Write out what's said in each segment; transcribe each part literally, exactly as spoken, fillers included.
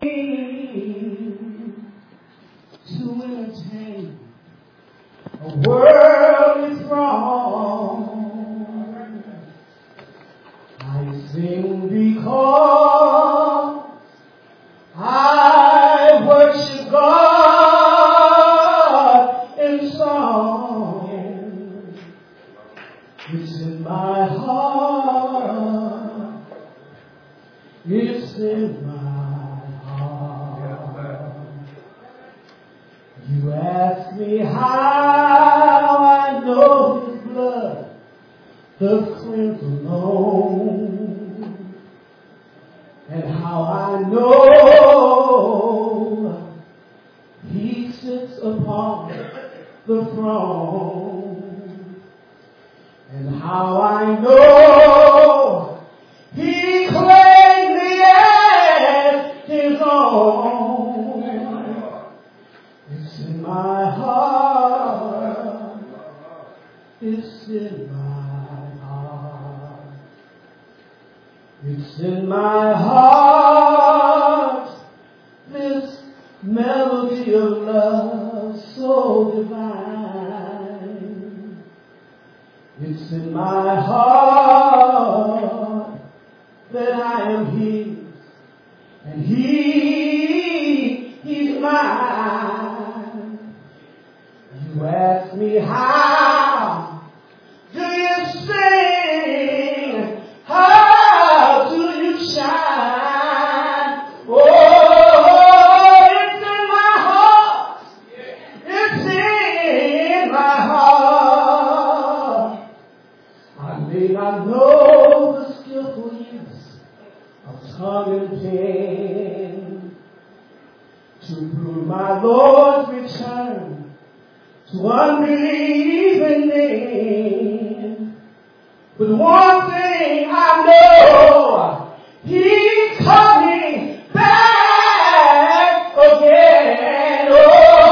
To entertain a worldly throng, I sing because I worship God in song. It's in my heart. It's in my You ask me how I know His blood does cleanse alone, and how I know He sits upon the throne, and how I know He claimed me as His own. It's in my heart. It's in my heart. It's in my heart. This melody of love so divine. It's in my heart that I am His, and He, He's mine. You ask me how do you sing? How do you shine? Oh, it's in my heart. It's in my heart. I may not know the skillful use of tongue and pen to prove my Lord's return to unbelieving men. But one thing I know, He's coming back again. Oh,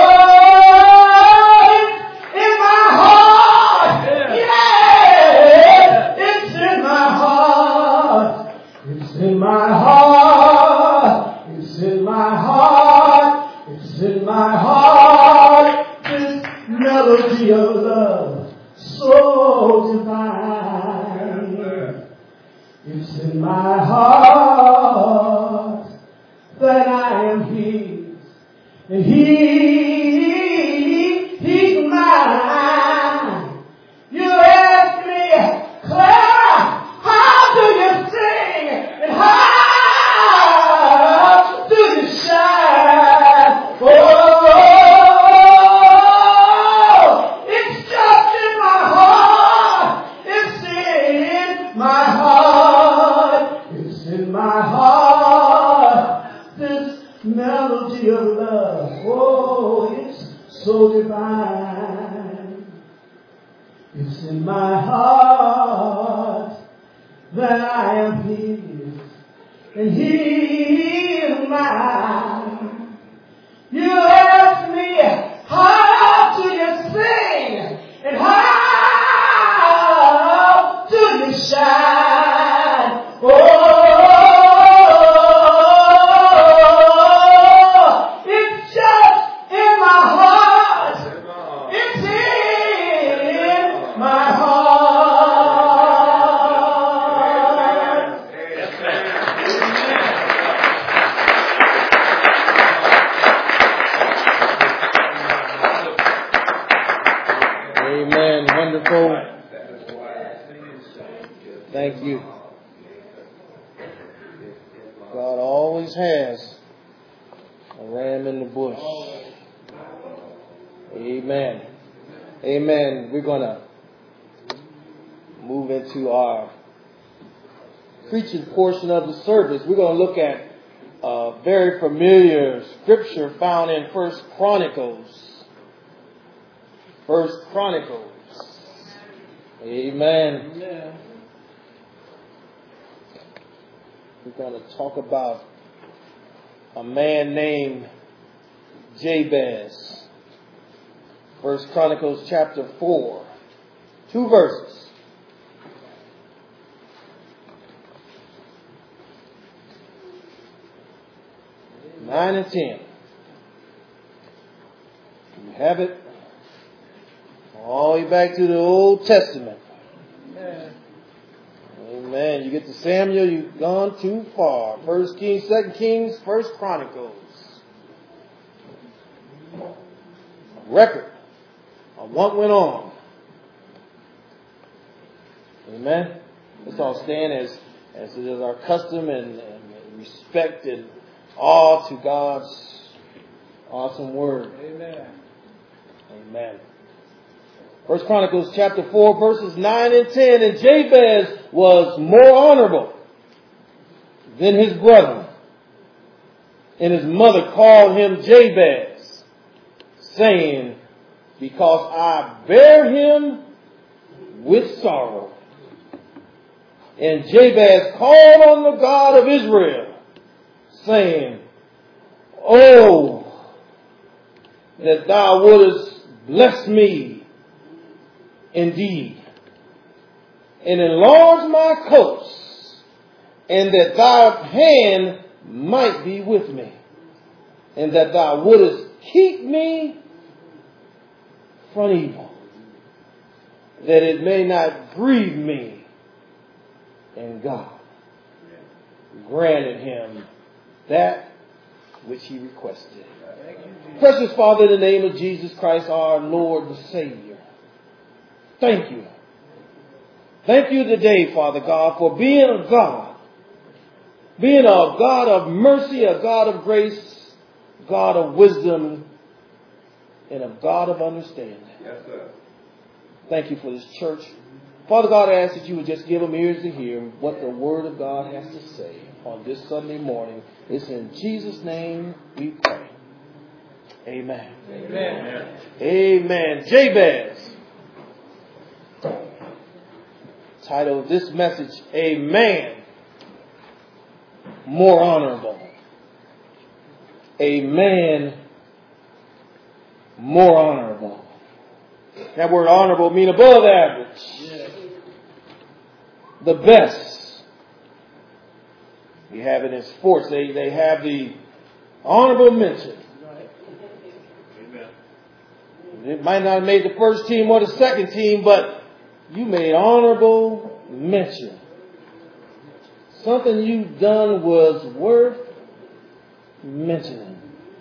it's in my heart. Yeah, it's in my heart. It's in my heart. It's in my heart. It's in my heart. This melody of love so divine. It's in my heart that I am His, and He, He's mine. You ask me, Clara, how do you sing and how do you shine? Oh, my heart, this melody of love, oh, it's so divine. It's in my heart that I am His, and He is mine. You ask me, how do you sing, and how do you shine? Oh, thank you. God always has a ram in the bush. Amen. Amen. We're going to move into our preaching portion of the service. We're going to look at a very familiar scripture found in First Chronicles. First Chronicles. Amen. Amen. We're going to talk about a man named Jabez. First Chronicles chapter four. Two verses. nine and ten. You have it. All the way back to the Old Testament. Amen. Amen. You get to Samuel, you've gone too far. First Kings, Second Kings, First Chronicles. A record of what went on. Amen. Let's all stand as, as it is our custom and, and respect and awe to God's awesome word. Amen. Amen. First Chronicles chapter four, verses nine and ten. And Jabez was more honorable than his brother. And his mother called him Jabez, saying, because I bear him with sorrow. And Jabez called on the God of Israel, saying, oh, that thou wouldest bless me indeed, and enlarge my coasts, and that thy hand might be with me, and that thou wouldest keep me from evil, that it may not grieve me. And God granted him that which he requested. Precious Father, in the name of Jesus Christ, our Lord and Savior, thank you. Thank you today, Father God, for being a God. Being a God of mercy, a God of grace, God of wisdom, and a God of understanding. Yes, sir. Thank you for this church. Father God, I ask that you would just give them ears to hear what the Word of God has to say on this Sunday morning. It's in Jesus' name we pray. Amen. Amen. Amen. Jabez. Title of this message, A Man More Honorable. A Man More Honorable. That word honorable means above average. Yes. The best. We have it in sports. They, they have the honorable mention. Amen. It might not have made the first team or the second team, but you made honorable mention. Something you've done was worth mentioning.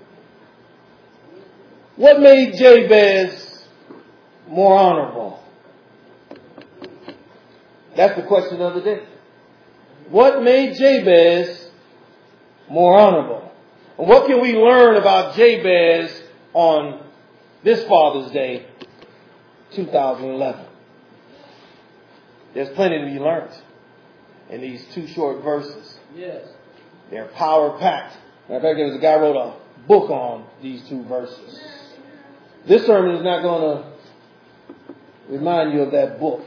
What made Jabez more honorable? That's the question of the day. What made Jabez more honorable? And what can we learn about Jabez on this Father's Day, two thousand eleven? There's plenty to be learned in these two short verses. Yes. They're power-packed. Matter of fact, there was a guy who wrote a book on these two verses. This sermon is not going to remind you of that book.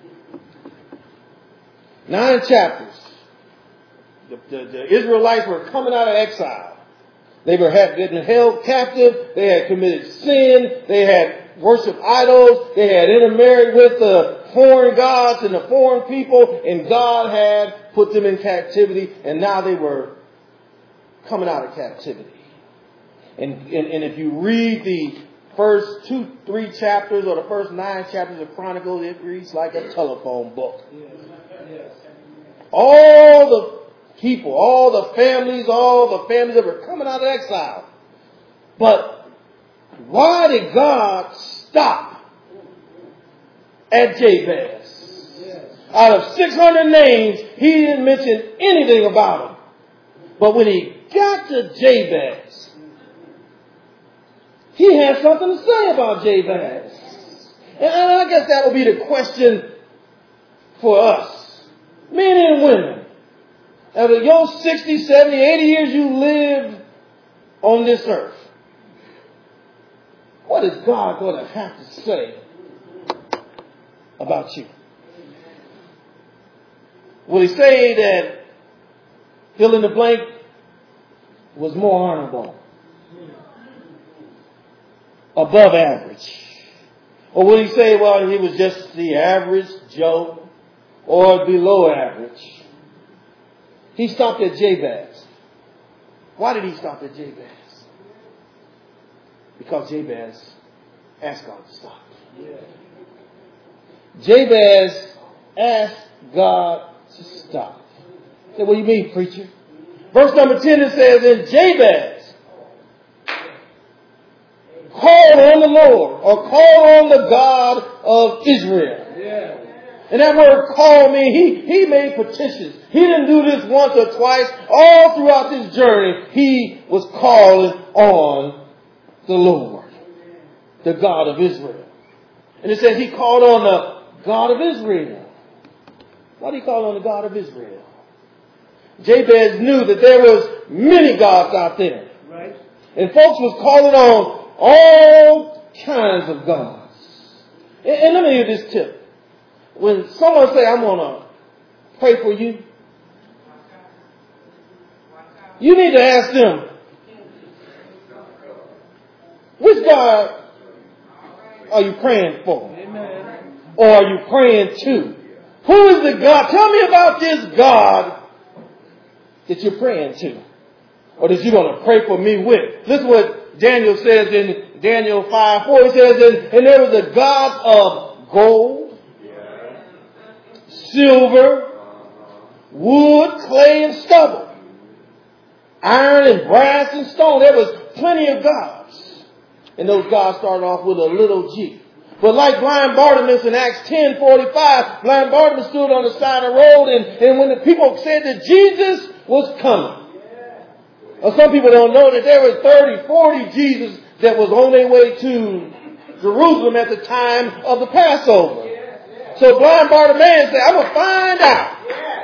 Nine chapters. The, the, the Israelites were coming out of exile. They were had been held captive. They had committed sin. They had worshipped idols. They had intermarried with the foreign gods and the foreign people. And God had put them in captivity. And now they were coming out of captivity. And, and, and if you read the first two, three chapters or the first nine chapters of Chronicles, it reads like a telephone book. Yes. Yes. All the people, all the families, all the families that were coming out of exile. But why did God stop at Jabez? Yes. Out of six hundred names, he didn't mention anything about him. But when he got to Jabez, he had something to say about Jabez. And I guess that would be the question for us. Men and women. After your sixty, seventy, eighty years you live on this earth, what is God going to have to say about you? Will he say that fill in the blank was more honorable, above average? Or will he say, well, he was just the average Joe, or below average? He stopped at Jabez. Why did he stop at Jabez? Because Jabez asked God to stop. Jabez asked God to stop. I said, what do you mean, preacher? Verse number ten, it says, and Jabez called on the Lord, or called on the God of Israel. Yeah. And that word call means he, he made petitions. He didn't do this once or twice. All throughout this journey, he was calling on the Lord, the God of Israel. And it says he called on the God of Israel. Why did he call on the God of Israel? Jabez knew that there was many gods out there. Right. And folks was calling on all kinds of gods. And, and let me give you this tip. When someone say, I'm going to pray for you, you need to ask them, which God are you praying for? Amen. Or are you praying to? Who is the God? Tell me about this God that you're praying to, or that you're going to pray for me with. Listen what Daniel says in Daniel five four. He says, and, and there was a God of gold, silver, wood, clay, and stubble, iron and brass and stone. There was plenty of gods. And those gods started off with a little g. But like blind Bartimaeus in Acts ten forty-five, blind Bartimaeus stood on the side of the road, and, and when the people said that Jesus was coming. Or some people don't know that there were thirty, forty Jesus that was on their way to Jerusalem at the time of the Passover. So blind Bartimaeus said, I'm going to find out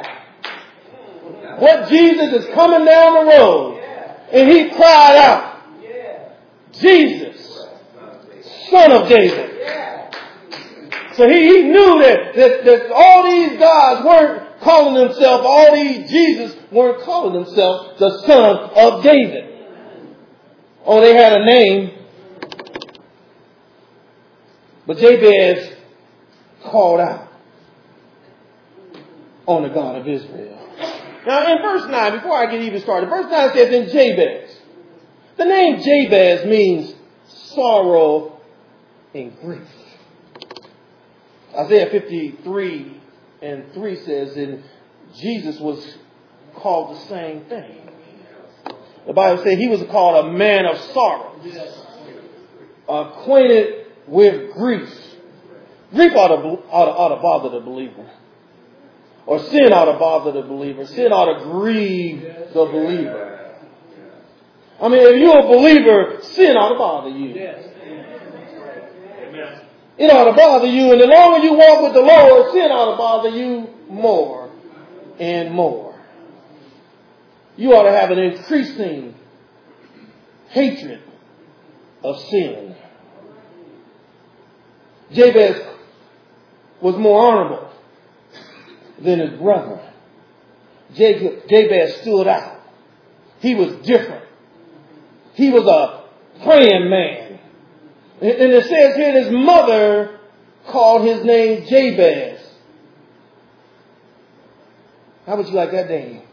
what Jesus is coming down the road. And he cried out, Jesus, Son of David. So he, he knew that, that, that all these gods weren't calling themselves, all these Jesus weren't calling themselves the Son of David. Oh, they had a name. But Jabez called out on the God of Israel. Now in verse nine, before I get even started, verse nine says, in Jabez. The name Jabez means sorrow and grief. Isaiah fifty-three and three says, and Jesus was called the same thing. The Bible says he was called a man of sorrows, acquainted with grief. Grief ought to, ought, to, ought to bother the believer. Or sin ought to bother the believer. Sin ought to grieve the believer. I mean, if you're a believer, sin ought to bother you. It ought to bother you. And the longer you walk with the Lord, sin ought to bother you more and more. You ought to have an increasing hatred of sin. Jabez was more honorable than his brother. Jabez stood out. He was different. He was a praying man. And it says here his mother called his name Jabez. How would you like that name?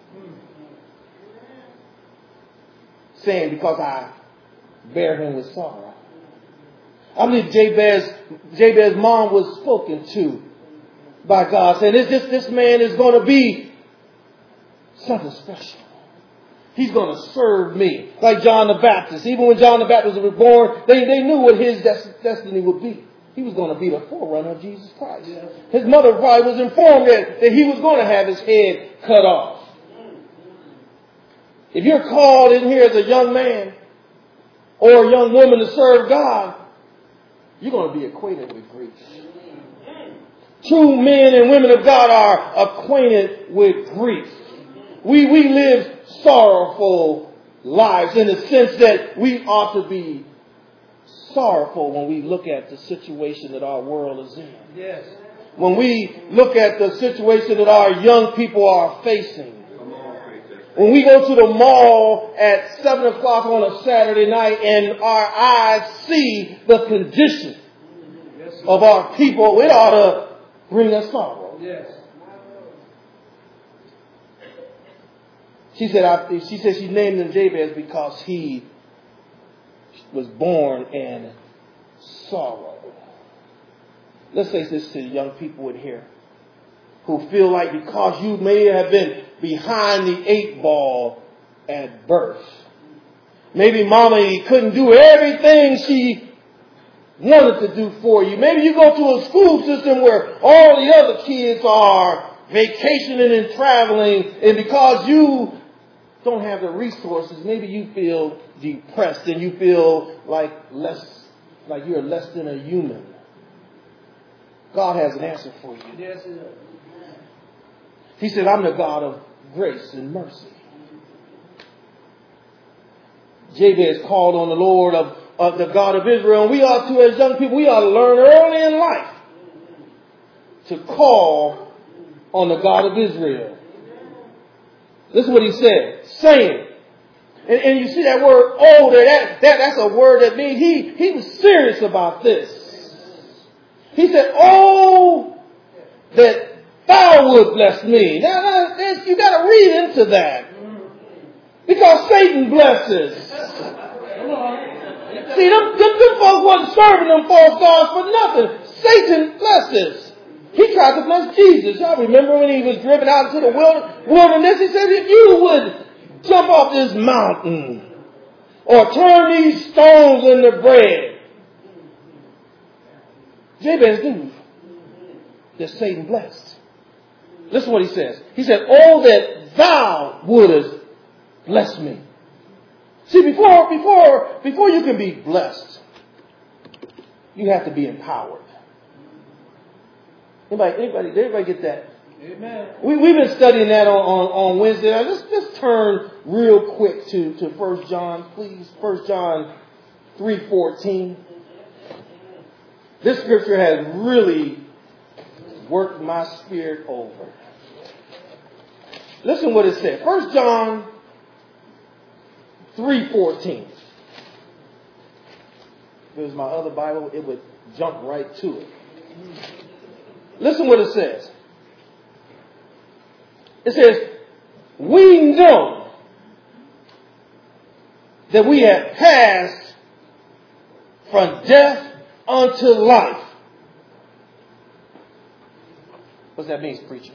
Saying, because I bear him with sorrow. I believe Jabez, Jabez's mom was spoken to by God, saying, this, this, this man is going to be something special. He's going to serve me. Like John the Baptist. Even when John the Baptist was born, they, they knew what his des- destiny would be. He was going to be the forerunner of Jesus Christ. Yeah. His mother probably was informed that, that he was going to have his head cut off. If you're called in here as a young man or a young woman to serve God, you're going to be acquainted with grief. True men and women of God are acquainted with grief. We, we live sorrowful lives in the sense that we ought to be sorrowful when we look at the situation that our world is in. Yes. When we look at the situation that our young people are facing. When we go to the mall at seven o'clock on a Saturday night and our eyes see the condition of our people, it ought to bring us sorrow. Yes. She said, I, she said she named him Jabez because he was born in sorrow. Let's say this to the young people in here who feel like because you may have been behind the eight ball at birth, maybe mama couldn't do everything she wanted to do for you. Maybe you go to a school system where all the other kids are vacationing and traveling, and because you don't have the resources, maybe you feel depressed and you feel like less, like you're less than a human. God has an answer for you. Yes, it is. He said, I'm the God of grace and mercy. Jabez called on the Lord of, of the God of Israel. And we ought to, as young people, we ought to learn early in life to call on the God of Israel. This is what he said, saying. And, and you see that word older, that, that, that's a word that means he, he was serious about this. He said, oh, that thou would bless me. Now, now this, you got to read into that. Because Satan blesses. See, them, them, them folks wasn't serving them false gods for nothing. Satan blesses. He tried to bless Jesus. Y'all remember when he was driven out into the wilderness? He said, if you would jump off this mountain or turn these stones into bread. Jabez knew that Satan blessed. Listen to what he says. He said, oh, that thou wouldest bless me. See, before, before, before you can be blessed, you have to be empowered. Anybody, anybody, did everybody get that? Amen. We, we've been studying that on, on, on Wednesday. Now, let's, let's turn real quick to, to First John, please. First John three fourteen. This scripture has really worked my spirit over. Listen what it said. First John three fourteen. If it was my other Bible, it would jump right to it. Listen what it says. It says, we know that we have passed from death unto life. What's that mean, preacher?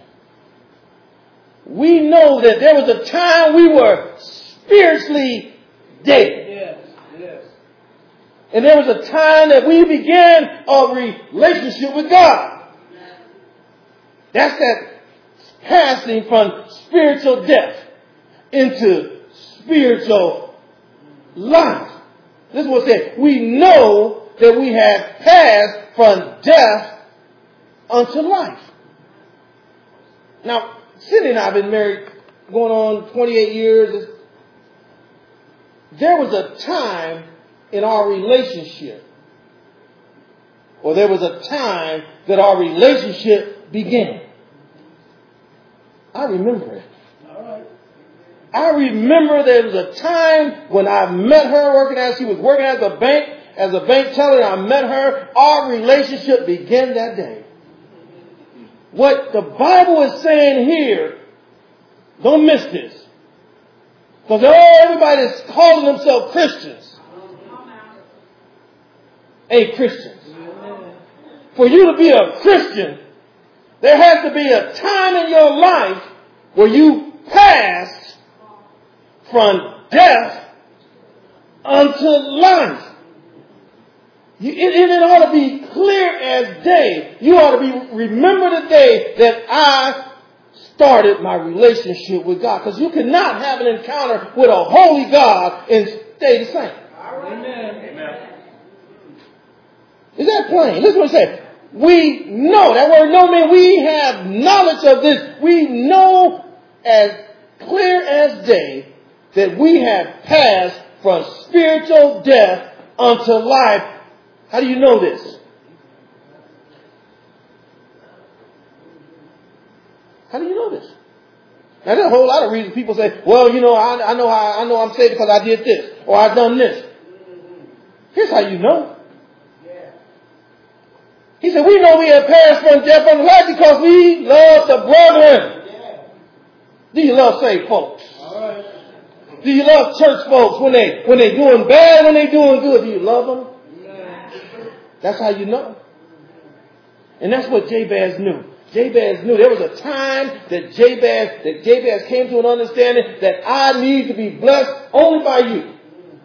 We know that there was a time we were spiritually dead. Yes, yes. And there was a time that we began a relationship with God. That's that passing from spiritual death into spiritual life. This is what it said. We know that we have passed from death unto life. Now, Cindy and I have been married going on twenty-eight years. There was a time in our relationship, or there was a time that our relationship began. I remember it. All right. I remember there was a time when I met her working as she was working at the bank, as a bank teller. I met her. Our relationship began that day. What the Bible is saying here, don't miss this. Because oh, everybody that's calling themselves Christians ain't Christians. For you to be a Christian, there has to be a time in your life where you pass from death unto life. You, it, it ought to be clear as day. You ought to be remember the day that I started my relationship with God. Because you cannot have an encounter with a holy God and stay the same. Amen. Amen. Is that plain? Listen what it says. We know, that word know means we have knowledge of this. We know as clear as day that we have passed from spiritual death unto life. How do you know this? How do you know this? Now, there's a whole lot of reasons people say, well, you know, I, I know how, I know I'm saved because I did this or I've done this. Here's how you know. He said, we know we have passed from death unto life because we love the brethren. Do you love saved folks? All Do you love church folks when they when they doing bad, when they doing good? Do you love them? That's how you know. And that's what Jabez knew. Jabez knew there was a time that Jabez that Jabez came to an understanding that I need to be blessed only by you.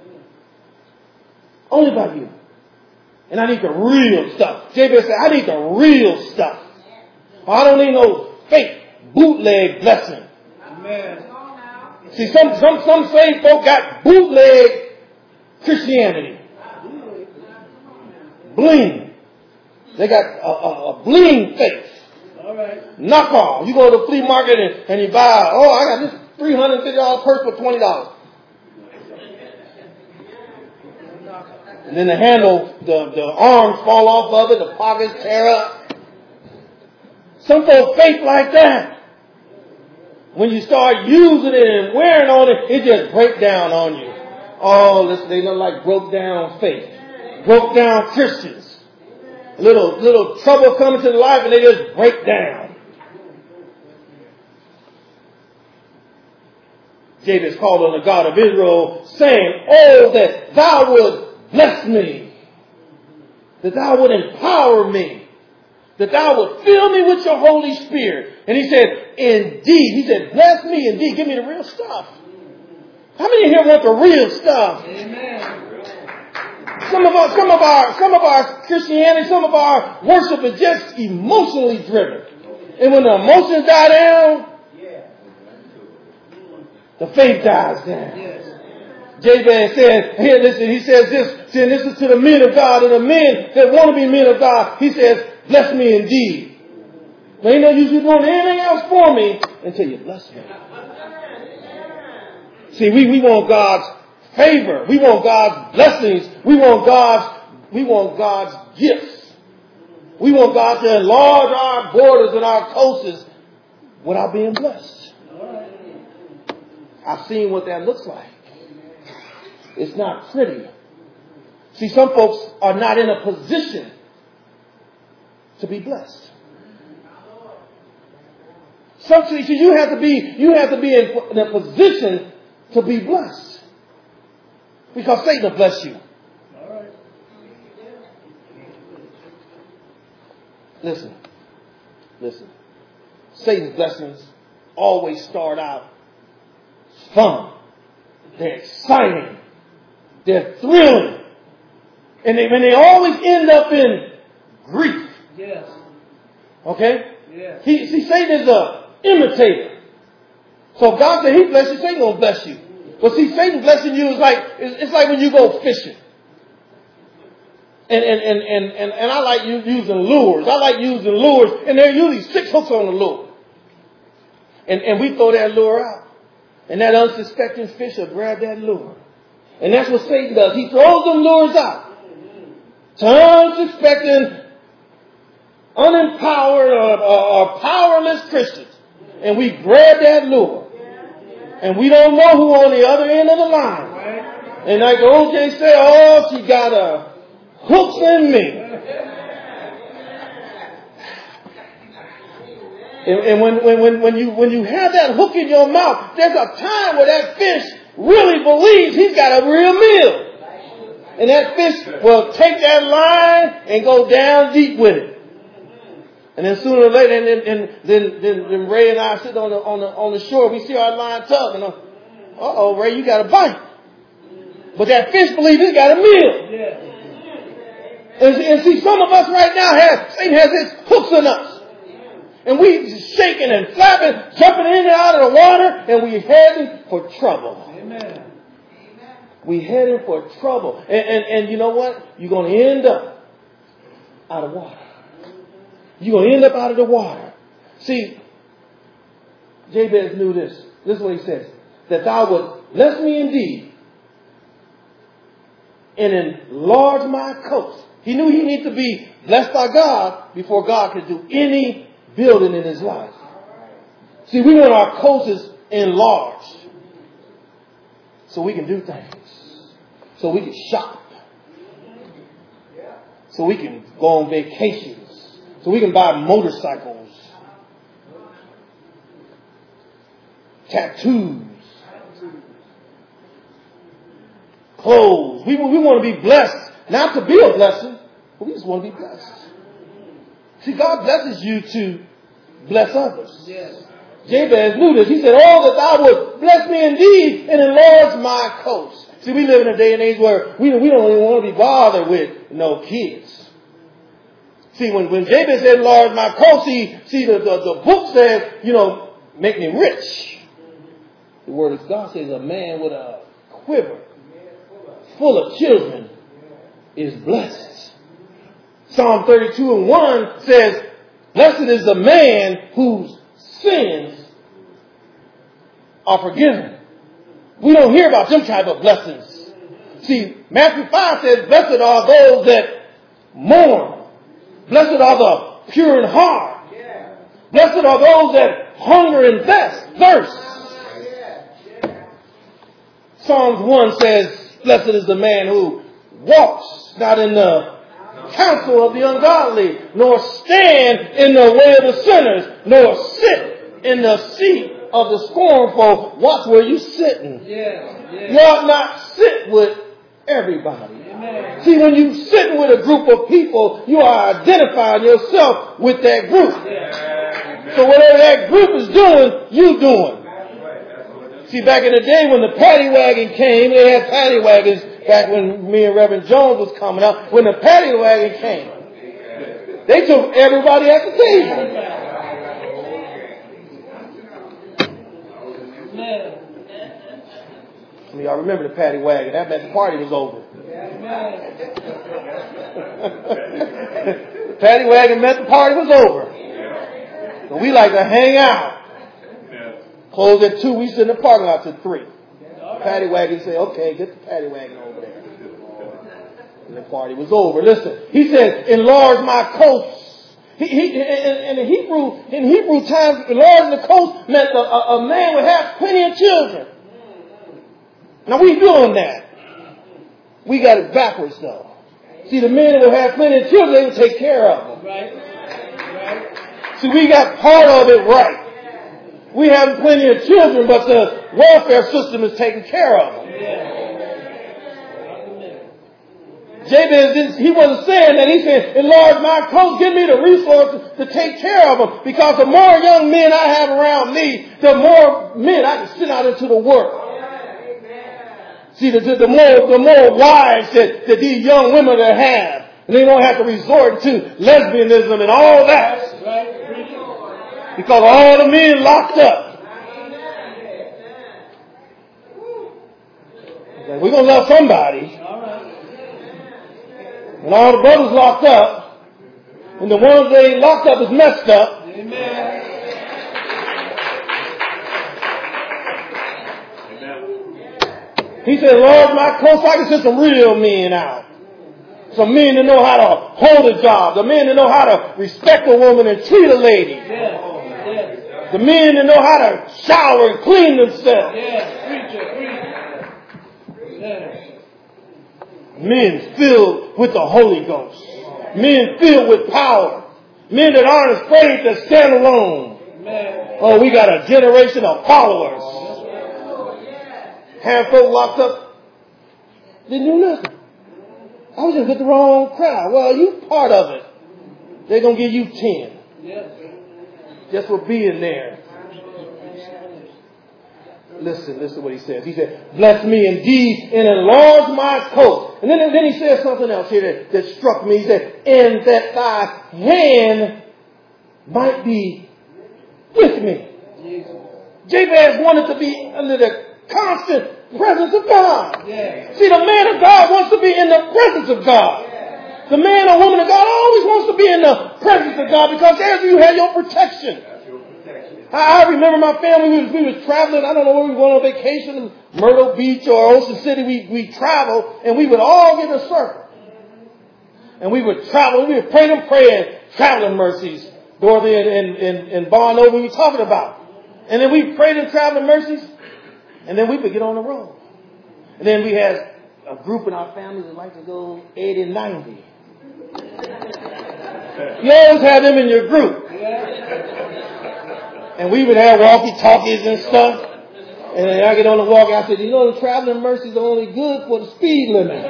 Only by you. And I need the real stuff. Jabez said, I need the real stuff. I don't need no fake bootleg blessing. Amen. See, some some some saved folk got bootleg Christianity. Bling. They got a, a, a bling faith. All right. Knock off. You go to the flea market and, and you buy, oh, I got this three hundred fifty dollars purse for twenty dollars. And then the handle, the, the arms fall off of it, the pockets tear up. Some folks faith like that. When you start using it and wearing on it, it just breaks down on you. Oh, listen, they look like broke down faith. Broke down Christians. Little, little trouble coming to their life and they just break down. Jabez called on the God of Israel saying, oh, that thou would bless me, that thou would empower me, that thou would fill me with your Holy Spirit. And he said, indeed, he said, bless me indeed, give me the real stuff. How many here want the real stuff? Amen. Some of our, some of our, some of our Christianity, some of our worship is just emotionally driven. And when the emotions die down, the faith dies down. Jabez said, here, listen, he says this, saying this is to the men of God and the men that want to be men of God. He says, bless me indeed. There ain't no use you doing anything else for me until you bless me. See, we, we want God's favor. We want God's blessings. We want God's, we want God's gifts. We want God to enlarge our borders and our coasts without being blessed. I've seen what that looks like. It's not pretty. See, some folks are not in a position to be blessed. Some, see, you have to be, you have to be in, in a position to be blessed. Because Satan will bless you. All right. Listen. Listen. Satan's blessings always start out fun. They're exciting. They're thrilling. And they, and they always end up in grief. Yes. Okay? Yes. He, see, Satan is an imitator. So if God said he bless you, Satan gonna bless you. But see, Satan blessing you is like, it's, it's like when you go fishing. And, and, and, and, and, and I like using lures. I like using lures. And there are usually six hooks on the lure. And, and we throw that lure out. And that unsuspecting fish will grab that lure. And that's what Satan does. He throws them lures out to unsuspecting, unempowered, or, or, or powerless Christians. And we grab that lure. And we don't know who on the other end of the line. And like O J said, oh, she got a hooks in me. And, and when, when, when, you, when you have that hook in your mouth, there's a time where that fish really believes he's got a real meal. And that fish will take that line and go down deep with it. And then sooner or later, and then, and then, then, then Ray and I sit on the, on the, on the shore, we see our line tug, and uh oh, Ray, you got a bite. But that fish believes he's got a meal. Yeah. And, and see, some of us right now have, Satan has his hooks in us. And we shaking and flapping, jumping in and out of the water, and we heading for trouble. Amen. We heading for trouble. And, and, and you know what? You're going to end up out of water. You're going to end up out of the water. See, Jabez knew this. This is what he says. That thou would bless me indeed and enlarge my coast. He knew he needed to be blessed by God before God could do any building in his life. See, we want our coasts enlarged so we can do things. So we can shop. So we can go on vacations. So we can buy motorcycles, tattoos, clothes. We, we want to be blessed, not to be a blessing, but we just want to be blessed. See, God blesses you to bless others. Yes. Jabez knew this. He said, oh, that thou would bless me indeed and enlarge my coast. See, we live in a day and age where we, we don't even want to be bothered with no kids. See, when, when Jabez said, enlarge my coast, see, see the, the, the book says, you know, make me rich. The word of God says a man with a quiver full of children is blessed. Psalm thirty-two and one says, blessed is the man whose sins are forgiven. We don't hear about them type of blessings. See, Matthew five says, blessed are those that mourn. Blessed are the pure in heart. Blessed are those that hunger and thirst. Psalms one says, blessed is the man who walks not in the counsel of the ungodly, nor stand in the way of the sinners, nor sit in the seat of the scornful. Watch where you're sitting. Yes, yes. You ought not sit with everybody. Amen. See, when you're sitting with a group of people, you are identifying yourself with that group. Yes. So whatever that group is doing, you doing. See, back in the day when the paddy wagon came, they had paddy wagons back when me and Reverend Jones was coming up. When the paddy wagon came, they took everybody at the table. I mean, y'all remember the paddy wagon. That meant the party was over. The paddy wagon meant the party was over. So we like to hang out. Close at two, we sit in the parking lot till three. Paddy wagon say, okay, get the paddy wagon over there. And the party was over. Listen, he said, enlarge my coast. He, he, in, in Hebrew, in Hebrew times, enlarging the coast meant a, a, a man would have plenty of children. Now we doing that. We got it backwards though. See, the men that would have plenty of children, they would take care of them. Right. Right. See, we got part of it right. We have plenty of children, but the welfare system is taking care of them. Jabez, didn't, he wasn't saying that. He said, enlarge my coast, give me the resources to take care of them. Because the more young men I have around me, the more men I can send out into the world. See, the, the more the more wives that, that these young women that have, and they don't have to resort to lesbianism and all that. Because all the men locked up. Like, we're going to love somebody. And all the brothers locked up. And the ones they ain't locked up is messed up. Amen. He said, Lord, my coast, I can send some real men out. Some men that know how to hold a job. The men that know how to respect a woman and treat a lady. Yeah. Yeah. The men that know how to shower and clean themselves. Yeah. Preacher, preacher. Yeah. Men filled with the Holy Ghost. Men filled with power. Men that aren't afraid to stand alone. Man. Oh, we got a generation of followers. Have folk locked up. Didn't do nothing. I was just with the wrong crowd. Well, you part of it. They're going to give you ten. Yes. Just for being there. Listen, listen to what he says. He said, bless me indeed and enlarge my coast. And then, then he says something else here that, that struck me. He said, and that thy hand might be with me. Jesus. Jabez wanted to be under the constant presence of God. Yeah. See, the man of God wants to be in the presence of God. Yeah. The man or woman of God always wants to be in the presence of God because there's you have your protection. Your protection. I, I remember my family, we was, we was traveling, I don't know where we were going on vacation, in Myrtle Beach or Ocean City, we, we traveled and we would all get in a circle. And we would travel, we would pray and pray and traveling mercies. Dorothy and, and, and, and Barno, we were talking about. And then we prayed and traveling mercies. And then we would get on the road. And then we had a group in our family that like to go eighty and ninety. You always have them in your group. And we would have walkie-talkies and stuff. And then I get on the walk, I said, you know, the traveling mercies are only good for the speed limit.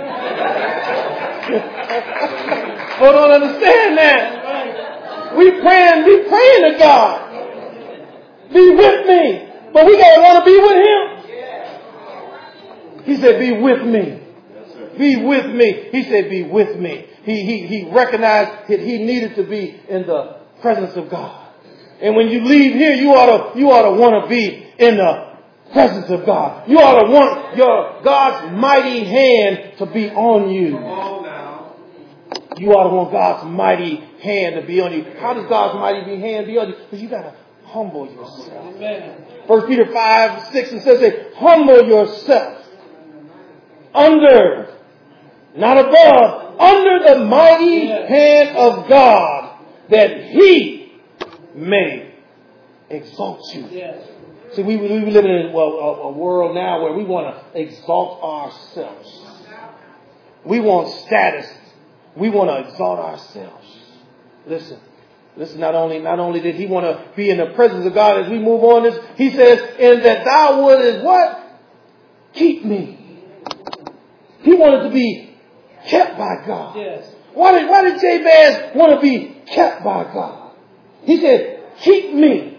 But don't understand that. We praying, we praying to God. Be with me. But we gotta want to be with him. He said, be with me. Be with me. He said, be with me. He, he, he recognized that he needed to be in the presence of God. And when you leave here, you ought to, you ought to want to be in the presence of God. You ought to want your God's mighty hand to be on you. You ought to want God's mighty hand to be on you. How does God's mighty hand be on you? Because you got to humble yourself. First Peter five, six, and says, say, humble yourself under, not above, under the mighty hand of God, that he may exalt you. See, we, we live in well, a, a world now where we want to exalt ourselves. We want status. We want to exalt ourselves. Listen, listen, not only, not only did he want to be in the presence of God as we move on this, he says, and that thou wouldest what? Keep me. He wanted to be kept by God. Yes. Why did, why did Jabez want to be kept by God? He said, keep me.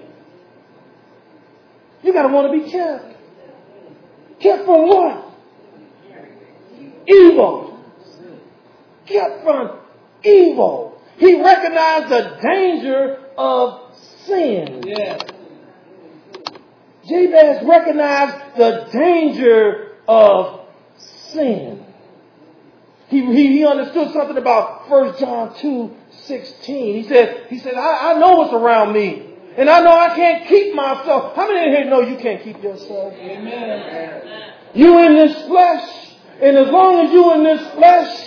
You got to want to be kept. Kept from what? Evil. Kept from evil. He recognized the danger of sin. Yes. Jabez recognized the danger of sin. He, he, he understood something about First John two sixteen. He said, he said, I, I know what's around me. And I know I can't keep myself. How many in here know you can't keep yourself? Amen. You in this flesh. And as long as you in this flesh,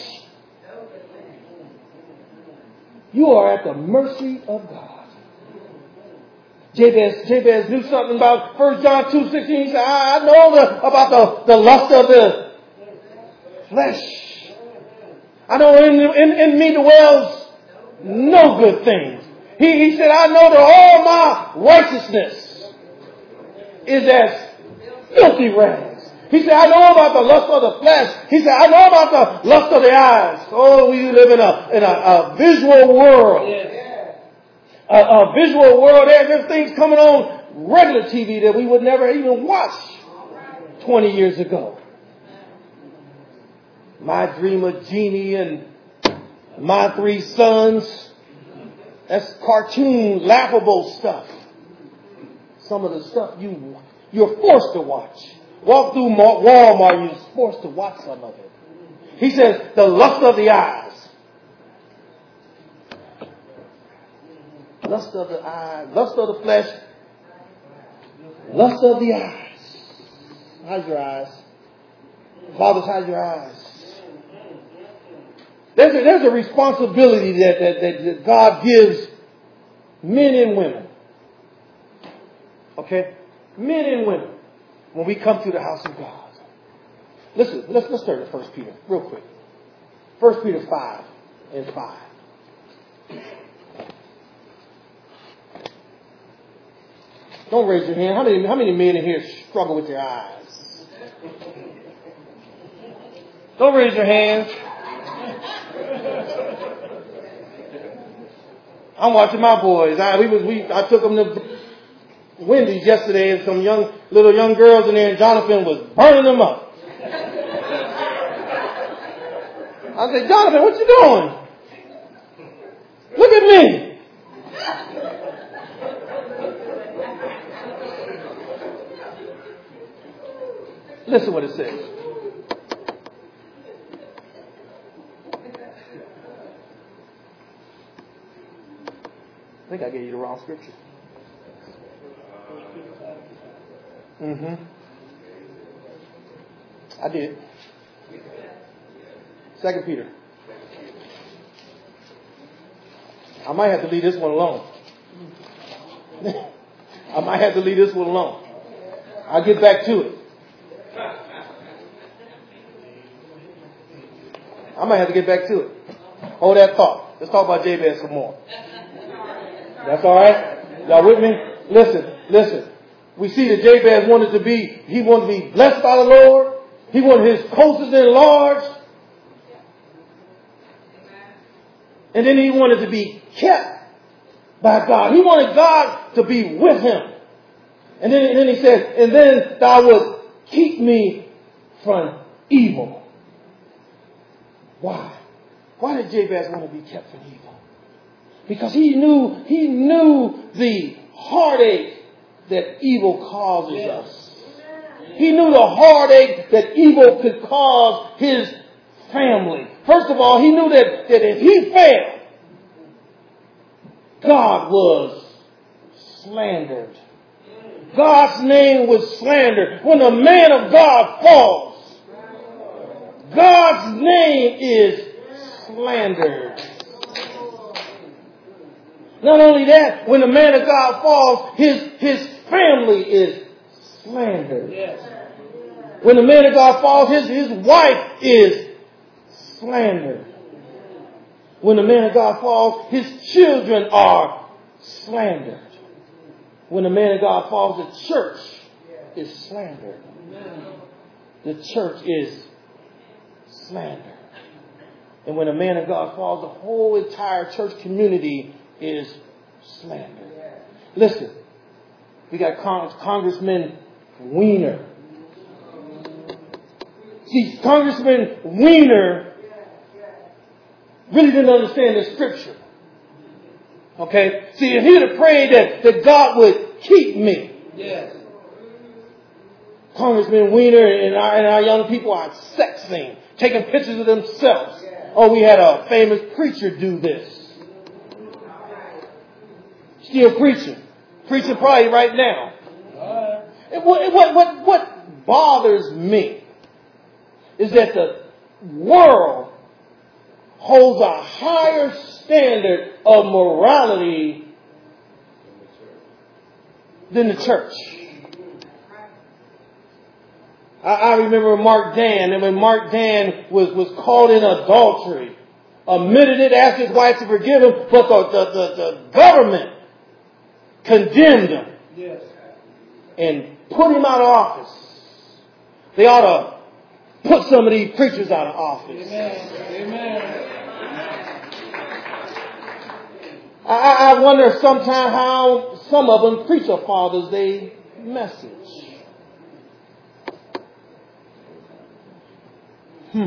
you are at the mercy of God. Jabez, Jabez knew something about First John two sixteen. He said, I, I know the, about the, the lust of the flesh. I know in, in, in me dwells no good things. He, he said, I know that all my righteousness is as filthy rags. He said, I know about the lust of the flesh. He said, I know about the lust of the eyes. Oh, we live in a, in a, a visual world. Yes. A, a visual world. There, there's things coming on regular T V that we would never even watch twenty years ago. My Dream of Jeannie and My Three Sons. That's cartoon, laughable stuff. Some of the stuff you, you're forced to watch. Walk through Walmart, you're forced to watch some of it. He says, the lust of the eyes. Lust of the eyes. Lust of the flesh. Lust of the eyes. How's your eyes? Fathers, how's your eyes? There's a, there's a responsibility that, that, that, that God gives men and women. Okay? Men and women. When we come to the house of God. Listen, let's, let's turn to First Peter real quick. First Peter five and five. Don't raise your hand. How many, how many men in here struggle with their eyes? Don't raise your hands. I'm watching my boys. I, we was, we, I took them to Wendy's yesterday, and some young, little young girls in there, and Jonathan was burning them up. I said, Jonathan, what you doing? Look at me. Listen what it says. I think I gave you the wrong scripture. Mm-hmm. I did. Second Peter. I might have to leave this one alone. I might have to leave this one alone. I'll get back to it. I might have to get back to it. Hold that thought. Let's talk about Jabez some more. That's all right? Y'all with me? Listen, listen. We see that Jabez wanted to be, he wanted to be blessed by the Lord. He wanted his coasts enlarged. And then he wanted to be kept by God. He wanted God to be with him. And then, and then he said, and then thou would keep me from evil. Why? Why did Jabez want to be kept from evil? Because he knew, he knew the heartache that evil causes yes. us. He knew the heartache that evil could cause his family. First of all, he knew that, that if he failed, God was slandered. God's name was slandered. When a man of God falls, God's name is slandered. Not only that, when a man of God falls, his, his family is slandered. Yes. When the man of God falls, his, his wife is slandered. When the man of God falls, his children are slandered. When the man of God falls, the church is slandered. The church is slandered. And when a man of God falls, the whole entire church community is slandered. Listen, we got Cong- Congressman Weiner. See, Congressman Weiner really didn't understand the scripture. Okay? See, if he'd have prayed that, that God would keep me. Yes. Congressman Weiner and our, and our young people are sexing, taking pictures of themselves. Oh, we had a famous preacher do this. Still preaching. Preaching probably right now. And what, what, what, what bothers me is that the world holds a higher standard of morality than the church. I, I remember Mark Dan, and when Mark Dan was, was caught in adultery, admitted it, asked his wife to forgive him, but the, the, the, the government condemned him yes. and put him out of office. They ought to put some of these preachers out of office. Amen. Amen. I, I wonder sometimes how some of them preach a Father's Day message. Hmm.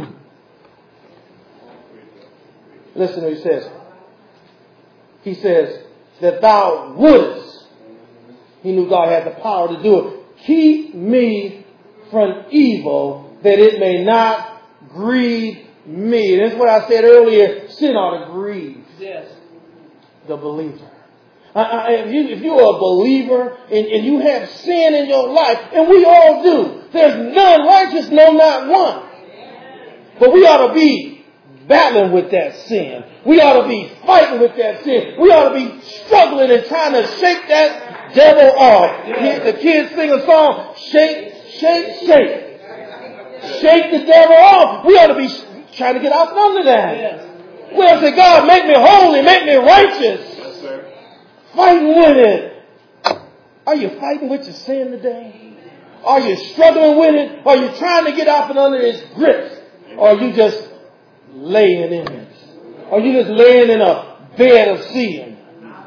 Listen to what he says. He says that thou wouldest. He knew God had the power to do it. Keep me from evil, that it may not grieve me. And that's what I said earlier. Sin ought to grieve yes. the believer. I, I, if, you, if you're a believer and, and you have sin in your life, and we all do, there's none righteous, no, not one. But we ought to be battling with that sin. We ought to be fighting with that sin. We ought to be struggling and trying to shake that devil off. Yeah. The kids sing a song, shake, shake, shake. Shake the devil off. We ought to be trying to get out from under that. Yes. We ought to say, God, make me holy, make me righteous. Yes, sir. Fighting with it. Are you fighting with your sin today? Are you struggling with it? Are you trying to get out from under its grips? Or are you just laying in it? Or are you just laying in a bed of sin?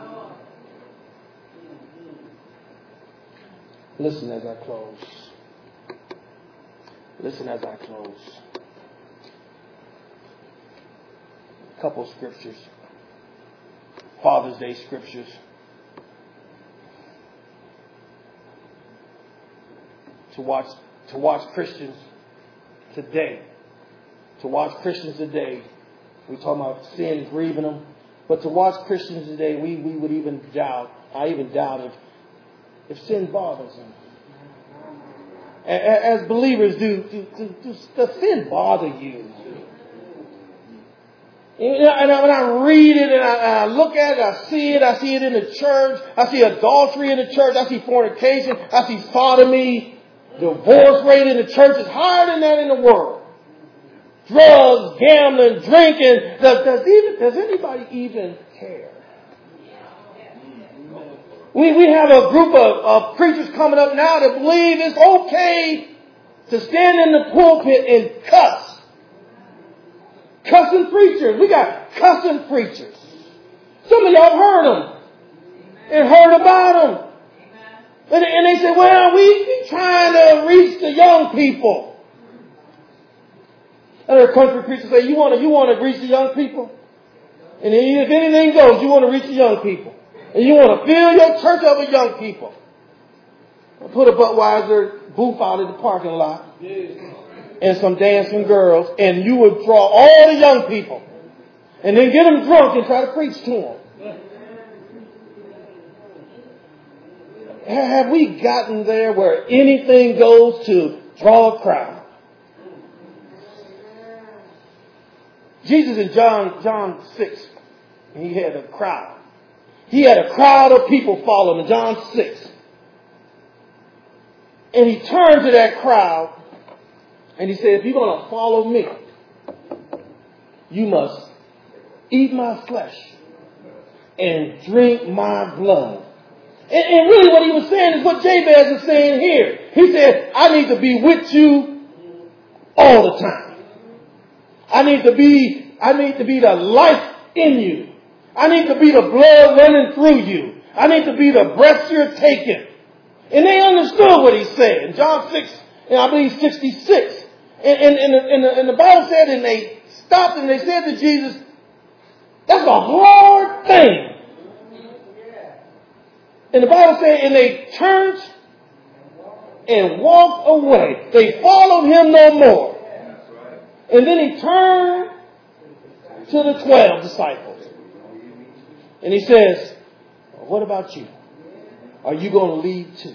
Listen as I close. Listen as I close. A couple of scriptures. Father's Day scriptures. To watch, to watch Christians today. To watch Christians today. We talk about sin grieving them. But to watch Christians today, we, we would even doubt. I even doubt if If sin bothers them. As believers, do, do, do, do does sin bother you? And when I read it and I, and I look at it, I see it. I see it in the church. I see adultery in the church. I see fornication. I see sodomy. Divorce rate in the church is higher than that in the world. Drugs, gambling, drinking. Does, does, even, does anybody even care? We, we have a group of, of preachers coming up now that believe it's okay to stand in the pulpit and cuss. Cussing preachers. We got cussing preachers. Some of y'all have heard them and heard about them. And, and they say, well, we be trying to reach the young people. I heard a country preacher say, you want to, you want to reach the young people? And if anything goes, you want to reach the young people. And you want to fill your church up with young people. Put a Budweiser booth out in the parking lot. And some dancing girls. And you would draw all the young people. And then get them drunk and try to preach to them. Have we gotten there where anything goes to draw a crowd? Jesus in John, John six, he had a crowd. He had a crowd of people following him, John six. And he turned to that crowd and he said, if you're going to follow me, you must eat my flesh and drink my blood. And, and really what he was saying is what Jabez is saying here. He said, I need to be with you all the time. I need to be, I need to be the life in you. I need to be the blood running through you. I need to be the breath you're taking. And they understood what he said. In John six, and I believe sixty-six. And, and, and, the, and, the, and the Bible said, and they stopped and they said to Jesus, that's a hard thing. And the Bible said, and they turned and walked away. They followed him no more. And then he turned to the twelve disciples. And he says, well, what about you? Are you going to leave too?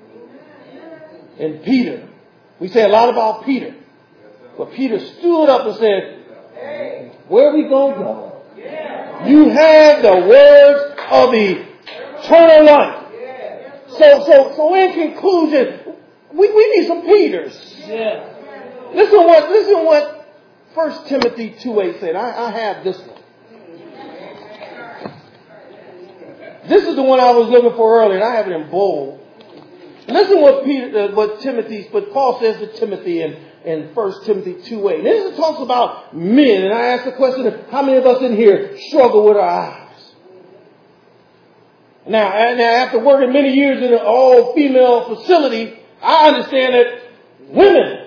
And Peter, we say a lot about Peter. But Peter stood up and said, where are we going to go? You have the words of eternal life. So, so, so in conclusion, we, we need some Peters. Listen what, listen what First Timothy two eight said. I, I have this one. This is the one I was looking for earlier, and I have it in bold. Listen what Peter, uh, what Timothy, what Paul says to Timothy in, in First Timothy two eight. And this talks about men, and I ask the question, how many of us in here struggle with our eyes? Now, now after working many years in an all-female facility, I understand that women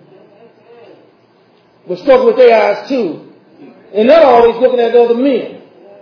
will struggle with their eyes too. And they're always looking at the other men.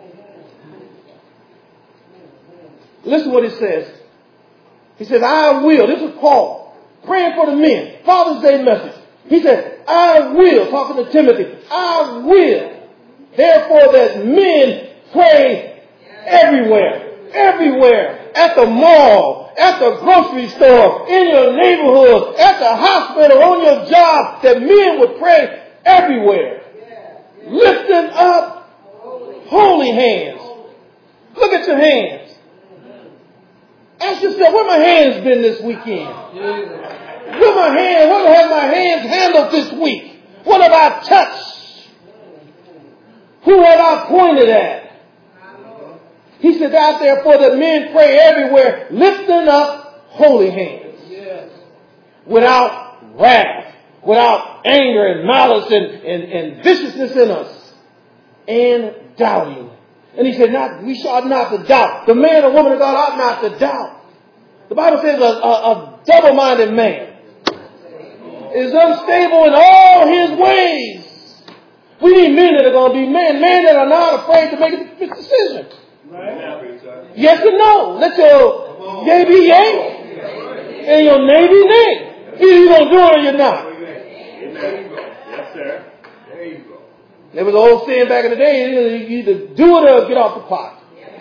Listen what it says. He says, I will. This is Paul praying for the men. Father's Day message. He said, I will, talking to Timothy, I will. Therefore that men pray everywhere. Everywhere. At the mall, at the grocery store, in your neighborhood, at the hospital, on your job, that men would pray everywhere. Lifting up holy hands. Look at your hands. Ask yourself, where my hands been this weekend? Where my hands, what have my hands handled this week? What have I touched? Who have I pointed at? He said, out there for the men pray everywhere, lifting up holy hands. Without wrath, without anger and malice and, and, and viciousness in us. And doubting. And he said, not, we ought not to doubt. The man or woman of God ought not to doubt. The Bible says a, a, a double-minded man is unstable in all his ways. We need men that are going to be men, men that are not afraid to make a decision. Right. Yes or no. Let your yea be yea and your nay be nay. Either you're going to do it or you're not. There you go. Yes, sir. There you go. There was an old saying back in the day, you either do it or get off the pot.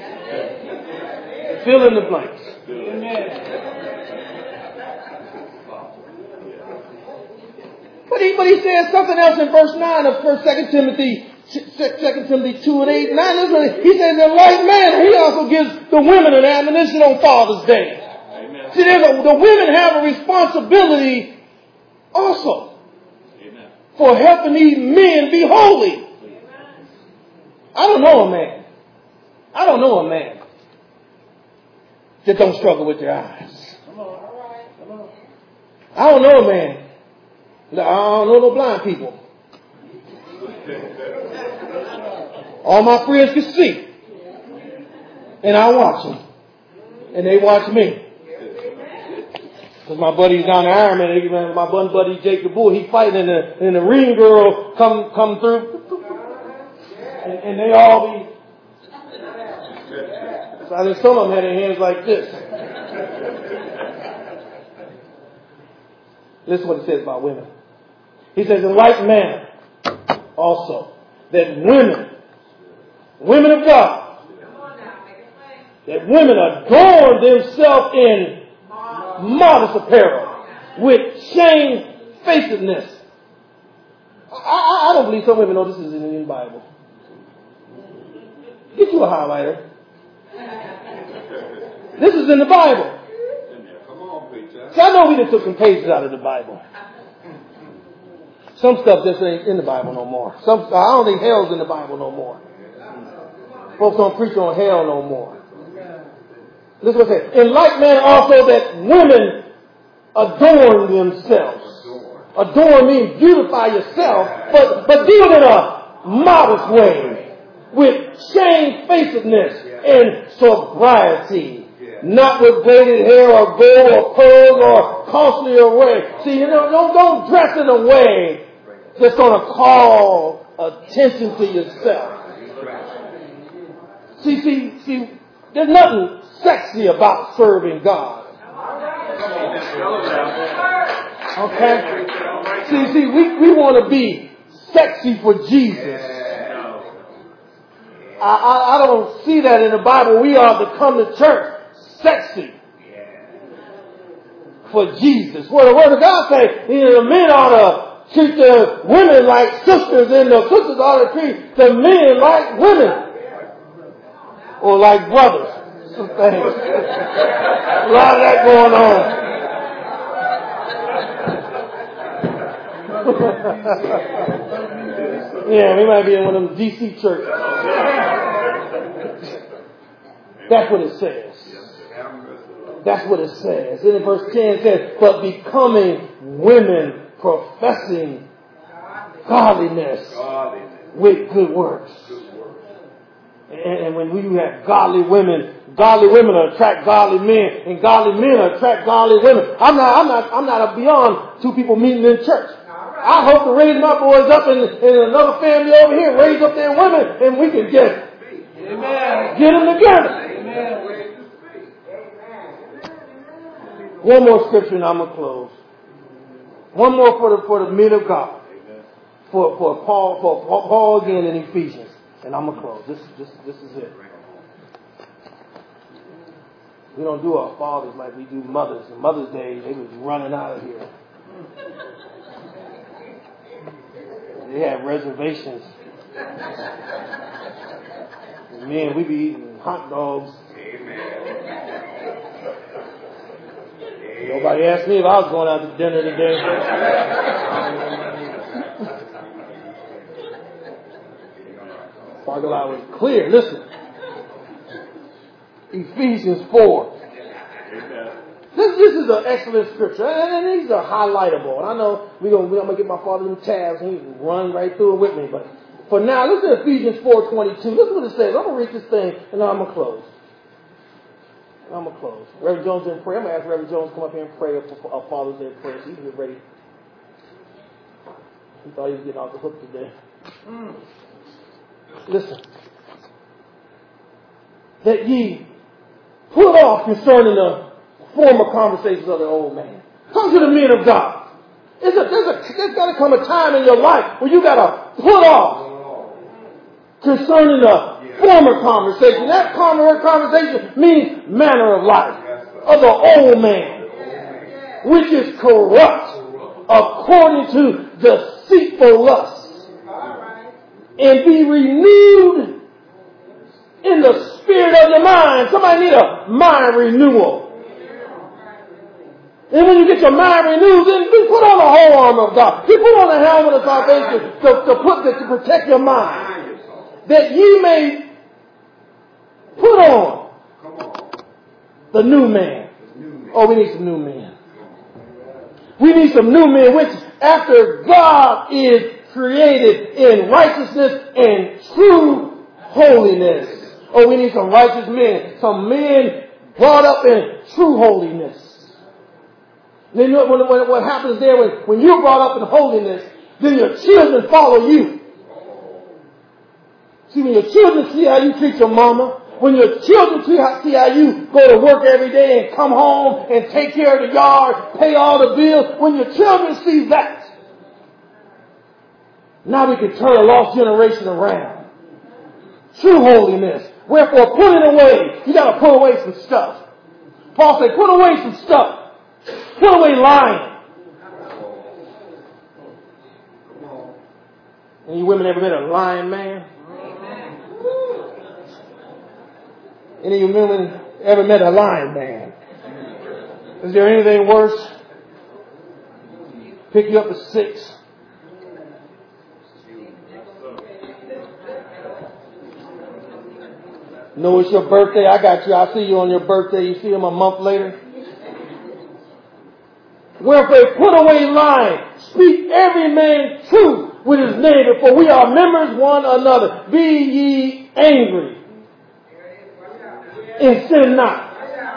Fill in the blanks. But he, but he says something else in verse nine of First Second Timothy, Second Timothy two and eight and nine. He says in like manner, he also gives the women an admonition on Father's Day. Amen. See, there's a, the women have a responsibility also Amen. For helping these men be holy. Amen. I don't know a man. I don't know a man that don't struggle with their eyes. I don't know a man. I don't know no blind people. All my friends can see. And I watch them. And they watch me. Because my buddy's down there, Iron Man, my one buddy Jake the Bull, he fighting and the, and the ring girl come come through. And, and they all be. So I think some of them had their hands like this. This is what it says about women. He says, in like manner, also, that women, women of God, that women adorn themselves in modest apparel with shamefacedness. I, I, I don't believe some women know this is in the Bible. Get you a highlighter. This is in the Bible. See, I know we just took some pages out of the Bible. Some stuff just ain't in the Bible no more. Some I don't think hell's in the Bible no more. Folks don't preach on hell no more. Listen what it says. In like manner also that women adorn themselves. Adorn means beautify yourself, but, but do it in a modest way. With shamefacedness and sobriety. Not with braided hair or gold or pearls or costly array. See, you know, don't, don't dress in a way that's going to call attention to yourself. See, see, see, there's nothing sexy about serving God. Okay? See, see, we, we want to be sexy for Jesus. I, I, I don't see that in the Bible. We are to come to church sexy for Jesus. Well, the Word of God says, you know, the men ought to treat the women like sisters, and the sisters ought to treat the men like women, or like brothers. Some things. A lot of that going on. Yeah, we might be in one of them D C churches. That's what it says. That's what it says. And in verse ten it says, but becoming women professing godliness with good works. And when we have godly women, godly women attract godly men, and godly men attract godly women. I'm not, I'm not, I'm not beyond two people meeting in church. I hope to raise my boys up in, in another family over here, raise up their women, and we can get Amen. Get them together. Amen. One more scripture and I'm going to close. One more for the, for the men of God. For, for Paul, for Paul again in Ephesians. And I'm going to close. This, this, this is it. We don't do our fathers like we do mothers. And Mother's Day, they was running out of here. They had reservations. Man, we be eating hot dogs. Nobody asked me if I was going out to dinner today. Parking lot was clear. Listen. Ephesians four. This, this is an excellent scripture. And these are highlightable. And I know we're going we're to get my father them tabs and he can run right through it with me. But for now, listen to Ephesians four twenty-two. Listen what it says. I'm going to read this thing and then I'm going to close. I'm going to close. Reverend Jones didn't pray. I'm going to ask Reverend Jones to come up here and pray for our Father's Day prayer. So he can get ready. He thought he was getting off the hook today. Mm. Listen. That ye put off concerning the former conversations of the old man. Come to the men of God. There's, a, there's, a, there's got to come a time in your life where you got to put off concerning the former conversation. That former conversation means manner of life of the old man, which is corrupt according to deceitful lusts, and be renewed in the spirit of your mind. Somebody need a mind renewal. And when you get your mind renewed, then you put on the whole armor of God. You put on the helmet of salvation to, to put this, to protect your mind, that ye may put on The new man. Oh, we need some new men. We need some new men, which after God is created in righteousness and true holiness. Oh, we need some righteous men. Some men brought up in true holiness. Then you know what, what, what happens there when, when you're brought up in holiness, then your children follow you. See, when your children see how you treat your mama, when your children see how, see how you go to work every day and come home and take care of the yard, pay all the bills, when your children see that, now we can turn a lost generation around. True holiness. Wherefore, put it away. You got to put away some stuff. Paul said, put away some stuff. Put away lying. Any women ever met a lying man? Any of you women ever met a lying man? Is there anything worse? Pick you up at six. Know it's your birthday. I got you. I'll see you on your birthday. You see him a month later. Wherefore, put away lying. Speak every man truth with his neighbor, for we are members one another. Be ye angry and sin not.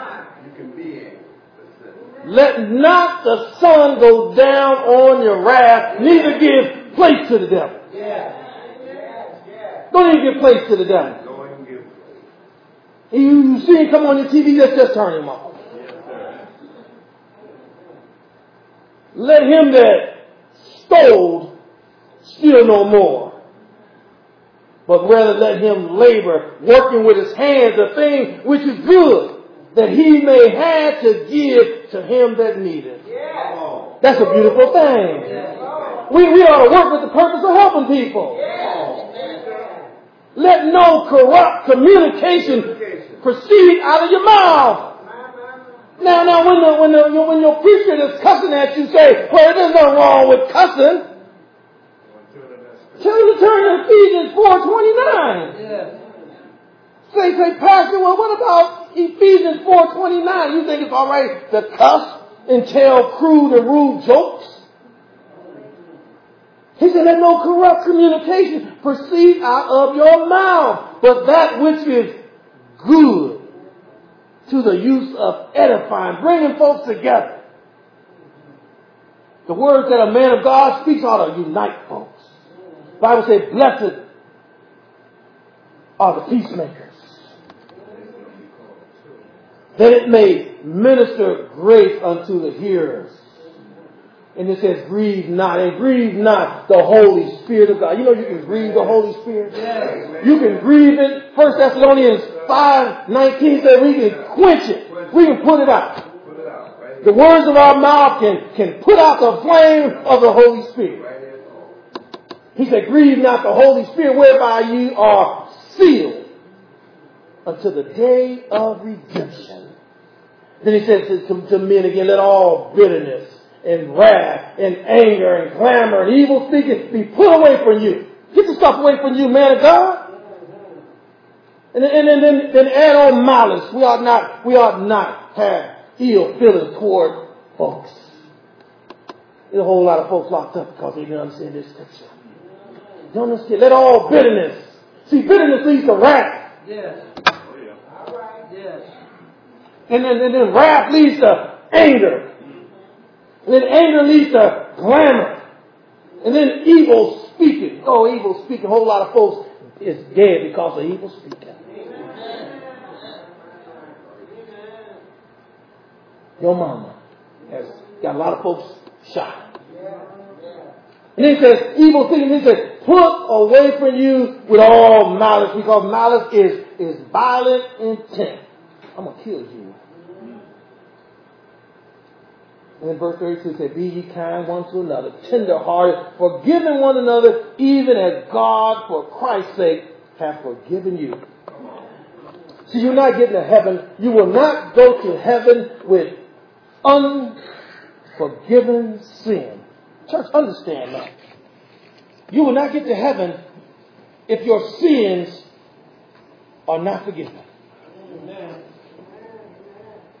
Let not the sun go down on your wrath, neither give place to the devil. Don't even give place to the devil. You see him come on your T V, let's just turn him off. Let him that stole steal no more, but rather let him labor, working with his hands the thing which is good, that he may have to give to him that needeth. Yeah. That's a beautiful thing. Yeah. We, we ought to work with the purpose of helping people. Yeah. Let no corrupt communication proceed out of your mouth. Now, now, when the, when the, when your preacher is cussing at you, say, well, there's nothing wrong with cussing. Tell him to turn to Ephesians four twenty-nine. Yeah. Say, say, Pastor, well, what about Ephesians four twenty-nine? You think it's all right to cuss and tell crude and rude jokes? He said, let no corrupt communication proceed out of your mouth, but that which is good, to the use of edifying, bringing folks together. The words that a man of God speaks ought to unite folks. The Bible says, blessed are the peacemakers, that it may minister grace unto the hearers. And it says, grieve not, and grieve not the Holy Spirit of God. You know you can grieve the Holy Spirit. Yes. You can grieve it. First Thessalonians five nineteen says we can quench it. We can put it out. Put it out right. The words of our mouth can, can put out the flame of the Holy Spirit. Right. He said, grieve not the Holy Spirit, whereby ye are sealed until the day of redemption. Then he says to, to, to men again, let all bitterness and wrath and anger and clamor and evil speaking be put away from you. Get the stuff away from you, man of God. And then, and then, then add on malice. We ought not, we ought not have ill feelings toward folks. There's a whole lot of folks locked up because they didn't understand this scripture. Don't understand. Let all bitterness. See, bitterness leads to wrath. Yes. Oh, yeah. All right. Yes. And then, and then wrath leads to anger. And then anger leads to clamor. And then evil speaking. Oh, evil speaking. A whole lot of folks is dead because of evil speaking. Your mama has got a lot of folks shot. And then he says, evil speaking, he says, put away from you with all malice, because malice is, is violent intent. I'm going to kill you. And in verse thirty-two it says, be ye kind one to another, tender-hearted, forgiving one another, even as God, for Christ's sake, hath forgiven you. See, you're not getting to heaven. You will not go to heaven with unforgiven sin. Church, understand that. You will not get to heaven if your sins are not forgiven.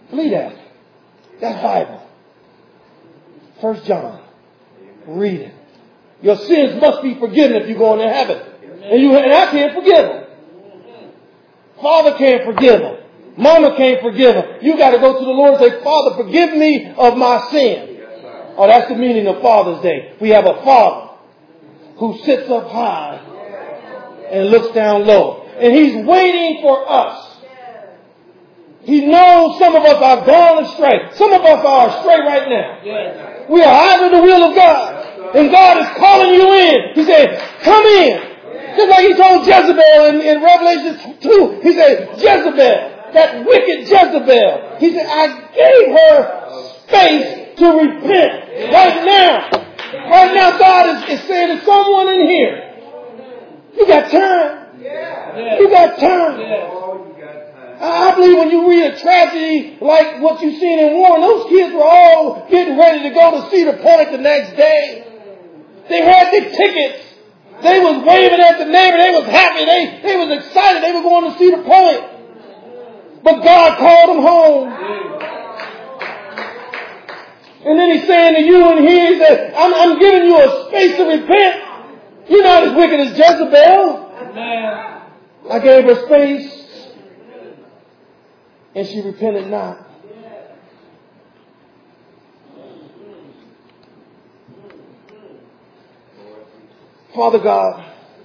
Fleet athlete. That's Bible. First John. Read it. Your sins must be forgiven if you go into heaven. And you and I can't forgive them. Father can't forgive them. Mama can't forgive them. You got to go to the Lord and say, Father, forgive me of my sin. Oh, that's the meaning of Father's Day. We have a Father who sits up high and looks down low. And He's waiting for us. He knows some of us are gone astray. Some of us are astray right now. We are out of the will of God. And God is calling you in. He said, come in. Just like He told Jezebel in, in Revelation two. He said, Jezebel, that wicked Jezebel. He said, I gave her space to repent. Right now. Right now God is, is saying to someone in here, you got time. You got time. I believe when you read a tragedy like what you've seen in Warren, those kids were all getting ready to go to Cedar Point the next day. They had their tickets. They was waving at the neighbor. They was happy. They, they was excited. They were going to Cedar Point. But God called them home. And then He's saying to you and here, He said, I'm, I'm giving you a space to repent. You're not as wicked as Jezebel. I gave her space. And she repented not. Father God,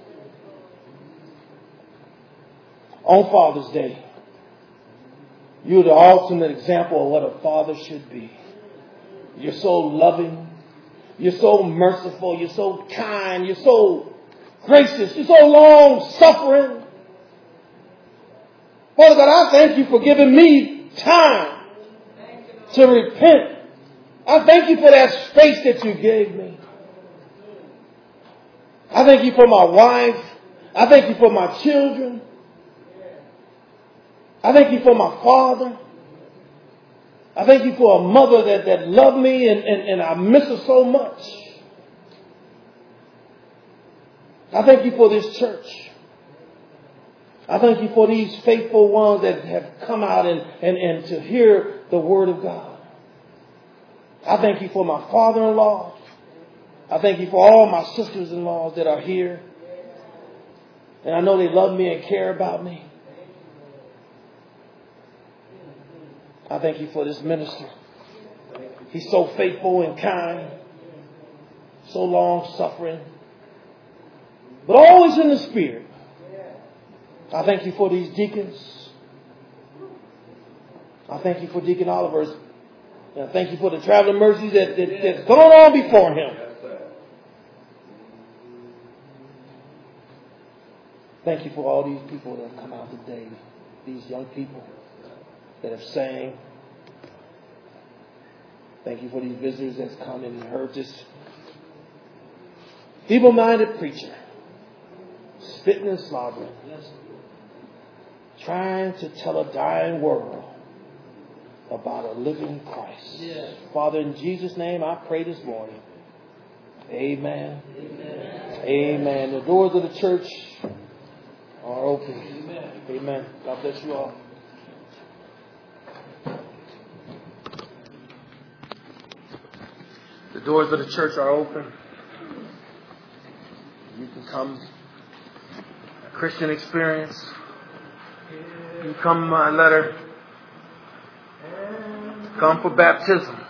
on Father's Day, you're the ultimate example of what a father should be. You're so loving. You're so merciful. You're so kind. You're so gracious. You're so long-suffering. Father God, I thank You for giving me time to repent. I thank You for that space that You gave me. I thank You for my wife. I thank You for my children. I thank You for my father. I thank You for a mother that, that loved me and, and, and I miss her so much. I thank You for this church. I thank You for these faithful ones that have come out and, and, and to hear the Word of God. I thank You for my father-in-law. I thank You for all my sisters-in-laws that are here. And I know they love me and care about me. I thank You for this minister. He's so faithful and kind. So long-suffering. But always in the Spirit. I thank You for these deacons. I thank You for Deacon Oliver's. And I thank You for the traveling mercies that, that, that's gone on before him. Thank You for all these people that have come out today. These young people that have sang. Thank You for these visitors that's come and heard this feeble-minded preacher spitting and slobbering. Trying to tell a dying world about a living Christ. Yes. Father, in Jesus' name, I pray this morning. Amen. Amen. Amen. The doors of the church are open. Amen. Amen. God bless you all. The doors of the church are open. You can come. Christian experience. You come, my letter. Come for baptism.